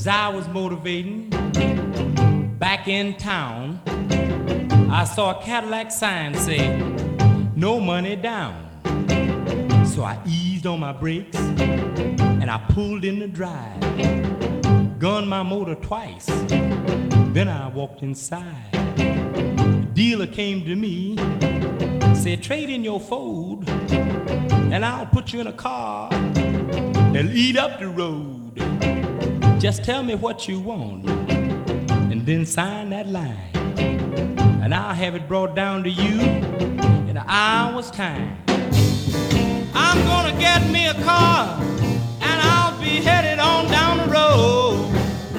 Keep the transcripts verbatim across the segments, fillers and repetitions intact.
As I was motivating back in town, I saw a Cadillac sign say, no money down. So I eased on my brakes and I pulled in the drive, gunned my motor twice, then I walked inside. The dealer came to me, said, trade in your Ford and I'll put you in a car and lead up the road. Just tell me what you want and then sign that line, and I'll have it brought down to you in an hour's time. I'm gonna get me a car and I'll be headed on down the road.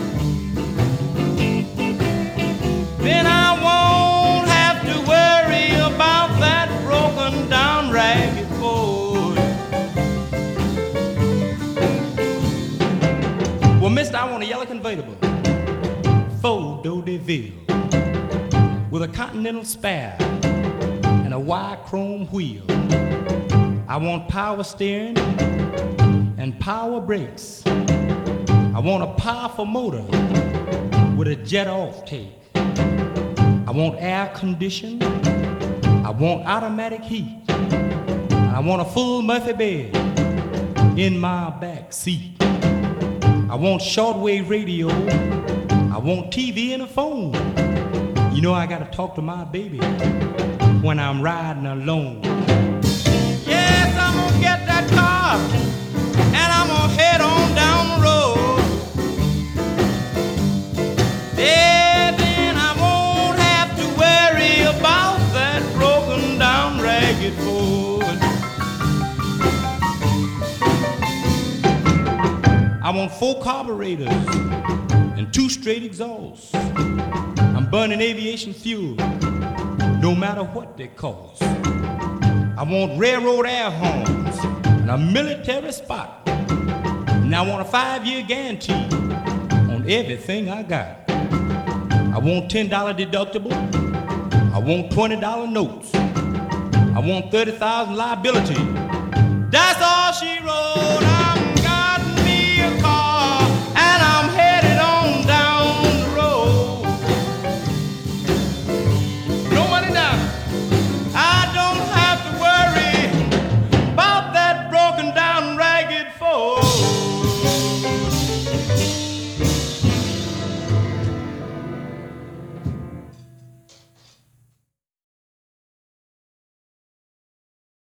Then I won't have to worry about that broken down ragged Ford. Well, mister, I want a yellow convertible, Ford D'Odeville, with a Continental spare and a wide chrome wheel. I want power steering and power brakes. I want a powerful motor with a jet off take. I want air conditioning. I want automatic heat. And I want a full Murphy bed in my back seat. I want shortwave radio. I want T V and a phone. You know I gotta talk to my baby when I'm riding alone. Yes, I'm gonna get that car and I'm gonna head on down the road. Yeah, then I won't have to worry about that broken down ragged Ford. I want four carburetors and two straight exhausts. I'm burning aviation fuel, no matter what they cost. I want railroad air horns and a military spot. And I want a five-year guarantee on everything I got. I want ten dollar deductible. I want twenty dollar notes. I want thirty thousand liability. That's all she wrote.